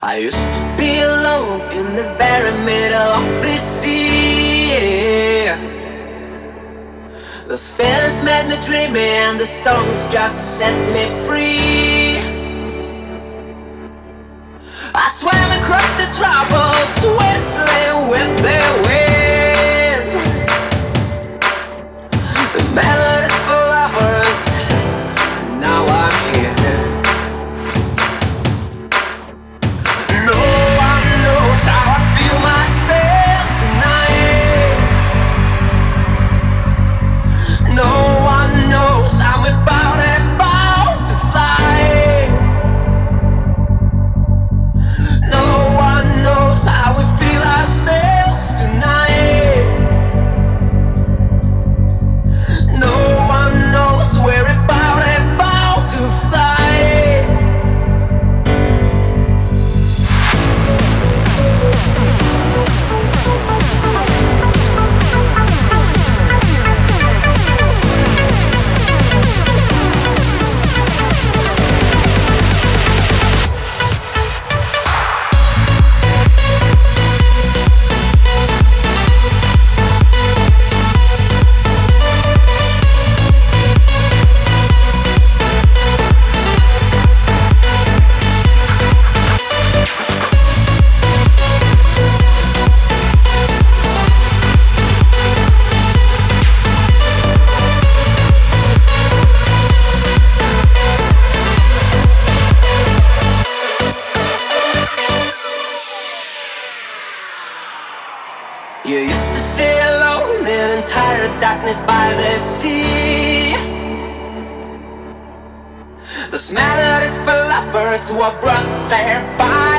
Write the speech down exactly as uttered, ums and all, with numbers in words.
I used to be alone in the very middle of the sea. Those feelings made me dreamy and the storms just set me free. I swam across the troubles, whistling with the wind. The melodies for lovers, now I'm here. No one knows how I feel myself tonight. No one knows I'm about, about to fly. No one knows how we feel ourselves tonight. No one knows we're about, about to fly. You used to sit alone in entire darkness by the sea. Those melodies for lovers were brought there by